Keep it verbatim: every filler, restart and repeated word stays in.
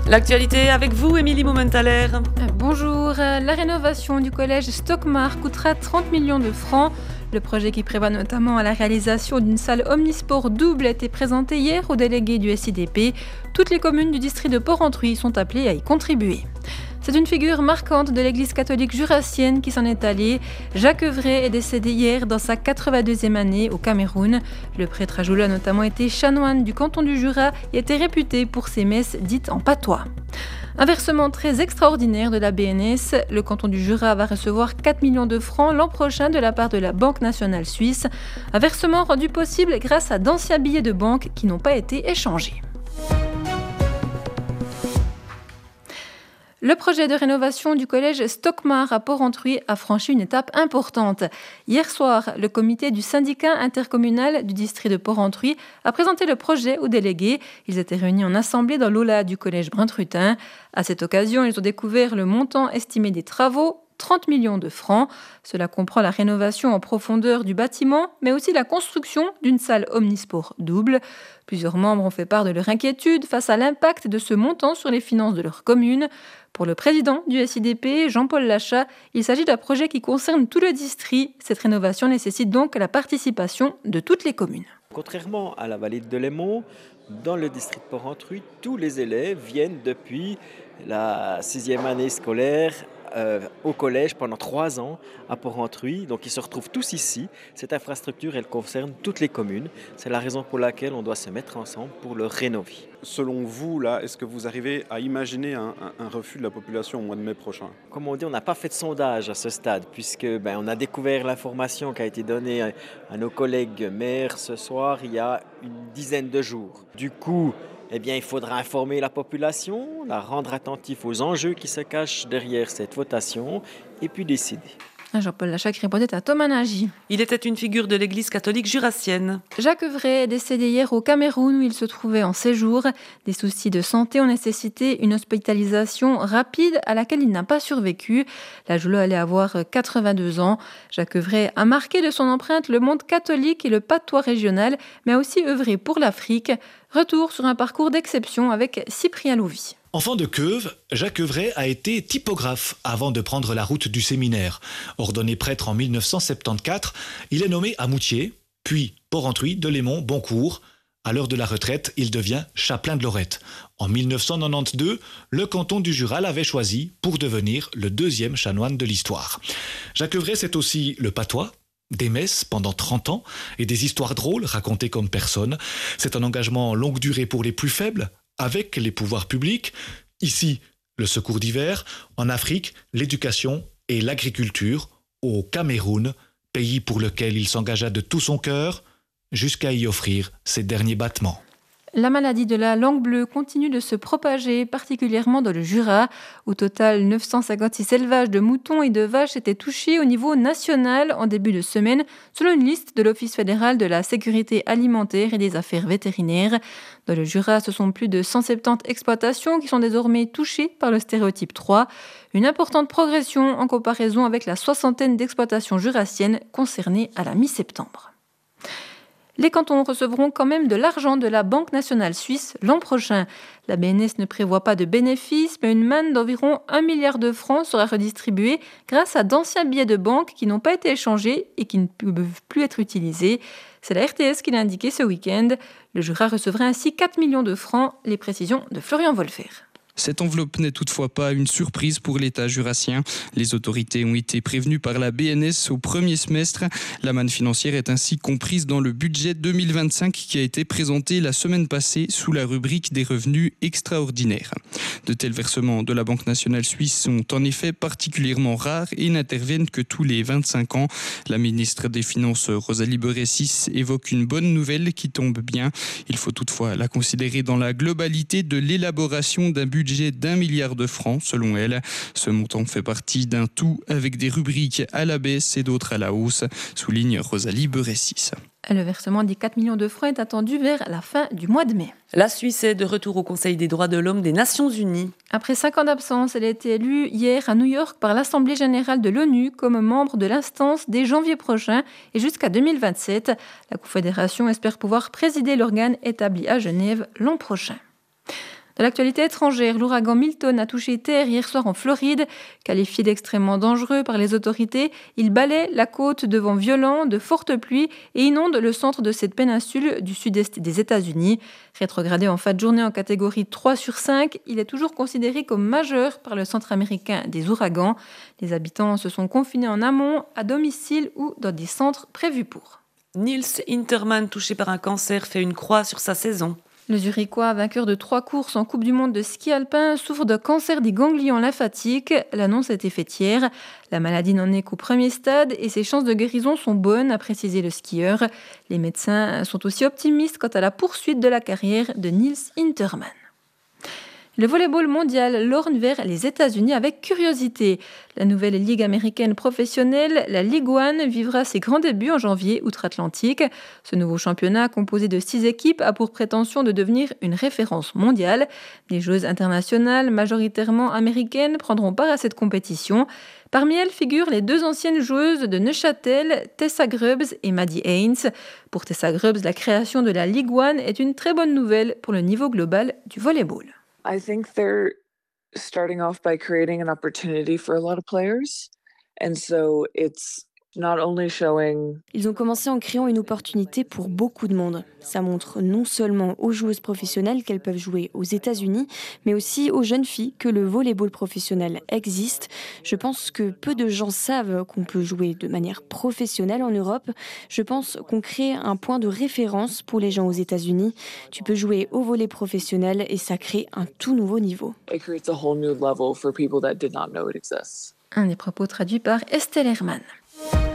L'actualité avec vous, Émilie Momenthaler. Bonjour, la rénovation du collège Stockmar coûtera trente millions de francs. Le projet qui prévoit notamment la réalisation d'une salle omnisport double a été présenté hier aux délégués du S I D P. Toutes les communes du district de Port-Rentruy sont appelées à y contribuer. C'est une figure marquante de l'église catholique jurassienne qui s'en est allée. Jacques Evray est décédé hier dans sa quatre-vingt-deuxième année au Cameroun. Le prêtre Ajoulou a notamment été chanoine du canton du Jura et était réputé pour ses messes dites en patois. Un versement très extraordinaire de la B N S. Le canton du Jura va recevoir quatre millions de francs l'an prochain de la part de la Banque nationale suisse. Un versement rendu possible grâce à d'anciens billets de banque qui n'ont pas été échangés. Le projet de rénovation du collège Stockmar à Port-Rentruy a franchi une étape importante. Hier soir, le comité du syndicat intercommunal du district de Port-Rentruy a présenté le projet aux délégués. Ils étaient réunis en assemblée dans l'aula du collège Brun-Trutin. À cette occasion, ils ont découvert le montant estimé des travaux, trente millions de francs. Cela comprend la rénovation en profondeur du bâtiment, mais aussi la construction d'une salle omnisport double. Plusieurs membres ont fait part de leur inquiétude face à l'impact de ce montant sur les finances de leur commune. Pour le président du S I D P, Jean-Paul Lachat, il s'agit d'un projet qui concerne tout le district. Cette rénovation nécessite donc la participation de toutes les communes. Contrairement à la vallée de Léman, dans le district de Port-Rentruy, tous les élèves viennent depuis la sixième année scolaire Euh, au collège pendant trois ans à Port-Rentruy. Donc ils se retrouvent tous ici. Cette infrastructure, elle concerne toutes les communes. C'est la raison pour laquelle on doit se mettre ensemble pour le rénover. Selon vous, là, est-ce que vous arrivez à imaginer un, un, un refus de la population au mois de mai prochain? Comme on dit, on n'a pas fait de sondage à ce stade, puisque ben, on a découvert l'information qui a été donnée à, à nos collègues maires ce soir, il y a une dizaine de jours. Du coup, eh bien, il faudra informer la population, la rendre attentive aux enjeux qui se cachent derrière cette votation et puis décider. Jean-Paul Lachat qui répondait à Thomas Nagy. Il était une figure de l'église catholique jurassienne. Jacques Evray est décédé hier au Cameroun où il se trouvait en séjour. Des soucis de santé ont nécessité une hospitalisation rapide à laquelle il n'a pas survécu. L'Ajoulou allait avoir quatre-vingt-deux ans. Jacques Evray a marqué de son empreinte le monde catholique et le patois régional, mais a aussi œuvré pour l'Afrique. Retour sur un parcours d'exception avec Cyprien Louvi. Enfant de Queuve, Jacques Evray a été typographe avant de prendre la route du séminaire. Ordonné prêtre en mille neuf cent soixante-quatorze, il est nommé à Moutier, puis Port-Rentruy, Delémont, Boncourt. À l'heure de la retraite, il devient chapelain de Lorette. En mille neuf cent quatre-vingt-douze, le canton du Jura l'avait choisi pour devenir le deuxième chanoine de l'histoire. Jacques Evray, c'est aussi le patois, des messes pendant trente ans et des histoires drôles racontées comme personne. C'est un engagement longue durée pour les plus faibles, avec les pouvoirs publics. Ici, le secours d'hiver. En Afrique, l'éducation et l'agriculture. Au Cameroun, pays pour lequel il s'engagea de tout son cœur, jusqu'à y offrir ses derniers battements. La maladie de la langue bleue continue de se propager, particulièrement dans le Jura. Au total, neuf cent cinquante-six élevages de moutons et de vaches étaient touchés au niveau national en début de semaine, selon une liste de l'Office fédéral de la sécurité alimentaire et des affaires vétérinaires. Dans le Jura, ce sont plus de cent soixante-dix exploitations qui sont désormais touchées par le stéréotype trois. Une importante progression en comparaison avec la soixantaine d'exploitations jurassiennes concernées à la mi-septembre. Les cantons recevront quand même de l'argent de la Banque nationale suisse l'an prochain. La B N S ne prévoit pas de bénéfices, mais une manne d'environ un milliard de francs sera redistribuée grâce à d'anciens billets de banque qui n'ont pas été échangés et qui ne peuvent plus être utilisés. C'est la R T S qui l'a indiqué ce week-end. Le Jura recevra ainsi quatre millions de francs. Les précisions de Florian Wolfer. Cette enveloppe n'est toutefois pas une surprise pour l'État jurassien. Les autorités ont été prévenues par la B N S au premier semestre. La manne financière est ainsi comprise dans le budget deux mille vingt-cinq qui a été présenté la semaine passée sous la rubrique des revenus extraordinaires. De tels versements de la Banque nationale suisse sont en effet particulièrement rares et n'interviennent que tous les vingt-cinq ans. La ministre des Finances Rosalie Beressis évoque une bonne nouvelle qui tombe bien. Il faut toutefois la considérer dans la globalité de l'élaboration d'un budget d'un milliard de francs, selon elle. Ce montant fait partie d'un tout avec des rubriques à la baisse et d'autres à la hausse, souligne Rosalie Beressis. Le versement des quatre millions de francs est attendu vers la fin du mois de mai. La Suisse est de retour au Conseil des droits de l'homme des Nations Unies. Après cinq ans d'absence, elle a été élue hier à New York par l'Assemblée générale de l'ONU comme membre de l'instance dès janvier prochain et jusqu'à deux mille vingt-sept. La Confédération espère pouvoir présider l'organe établi à Genève l'an prochain. Dans l'actualité étrangère, l'ouragan Milton a touché terre hier soir en Floride. Qualifié d'extrêmement dangereux par les autorités, il balaie la côte de vents violents, de fortes pluies et inonde le centre de cette péninsule du sud-est des États-Unis. Rétrogradé en fin de journée en catégorie trois sur cinq, il est toujours considéré comme majeur par le Centre américain des ouragans. Les habitants se sont confinés en amont, à domicile ou dans des centres prévus pour. Niels Hintermann, touché par un cancer, fait une croix sur sa saison. Le Zurichois, vainqueur de trois courses en Coupe du Monde de ski alpin, souffre de cancer des ganglions lymphatiques. L'annonce a été faite hier. La maladie n'en est qu'au premier stade et ses chances de guérison sont bonnes, a précisé le skieur. Les médecins sont aussi optimistes quant à la poursuite de la carrière de Niels Hintermann. Le volleyball mondial lorgne vers les États-Unis avec curiosité. La nouvelle ligue américaine professionnelle, la Ligue One, vivra ses grands débuts en janvier outre-Atlantique. Ce nouveau championnat, composé de six équipes, a pour prétention de devenir une référence mondiale. Des joueuses internationales, majoritairement américaines, prendront part à cette compétition. Parmi elles figurent les deux anciennes joueuses de Neuchâtel, Tessa Grubbs et Maddie Haynes. Pour Tessa Grubbs, la création de la Ligue One est une très bonne nouvelle pour le niveau global du volleyball. I think they're starting off by creating an opportunity for a lot of players. And so it's not only showing... Ils ont commencé en créant une opportunité pour beaucoup de monde. Ça montre non seulement aux joueuses professionnelles qu'elles peuvent jouer aux États-Unis, mais aussi aux jeunes filles que le volleyball professionnel existe. Je pense que peu de gens savent qu'on peut jouer de manière professionnelle en Europe. Je pense qu'on crée un point de référence pour les gens aux États-Unis. Tu peux jouer au volley professionnel et ça crée un tout nouveau niveau. It creates a whole new level for people that did not know it exists. Un des propos traduits par Estelle Hermann.